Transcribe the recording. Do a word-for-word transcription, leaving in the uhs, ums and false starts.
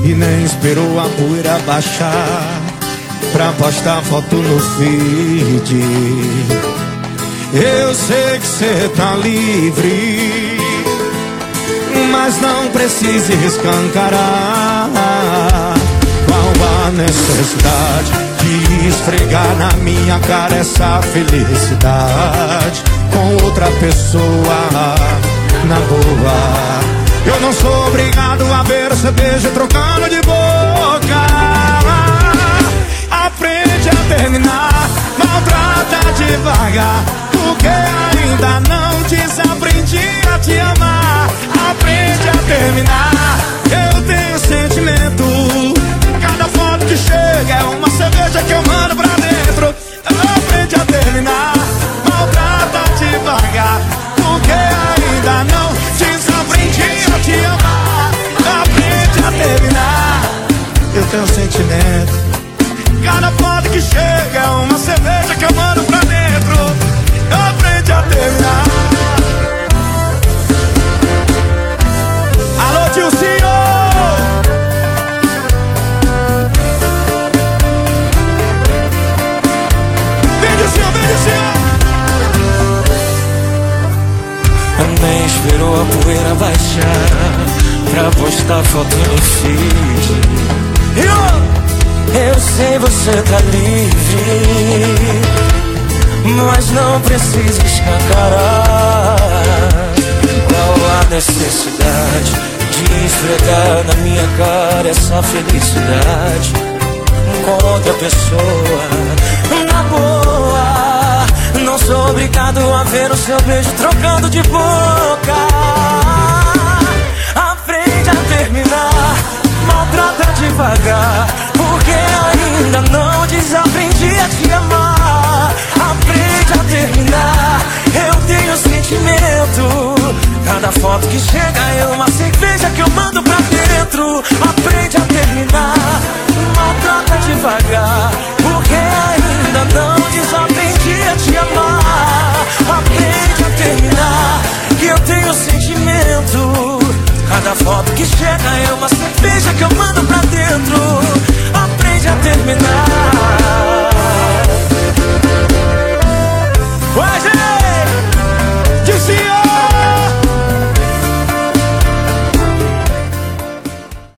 e nem esperou a poeira baixar pra postar foto no feed. Eu sei que cê tá livre, mas não precisa escancarar. Qual a necessidade de esfregar na minha cara essa felicidade com outra pessoa? Na boa, eu não sou obrigado a ver seu beijo trocando de boca. Aprende a terminar, maltrata devagar, porque ainda não desaprendi a te amar. Aprende a terminar, eu tenho sentimento. Cada foto que chega é uma cerveja que eu mando pra dentro. Aprende a terminar, maltrata devagar, porque ainda não desaprendi a te amar. Aprende a terminar, eu tenho sentimento. Cada foto que chega é uma cerveja que eu mando pra dentro. Aprende a terminar. Alô, tio senhor! Vem, senhor, vem, senhor! Nem esperou a poeira baixar pra postar foto no feed. Eu sei você tá livre, mas não precisa escancarar. Qual a necessidade de esfregar na minha cara essa felicidade com outra pessoa? Na boa, não sou obrigado a ver o seu beijo trocando de boca. Aprende a terminar, maltrata devagar, porque ainda não desaprendi a te amar. Aprende a terminar, eu tenho sentimento. Cada foto que chega é uma cerveja que eu mando pra dentro. Aprende a terminar, maltrata devagar,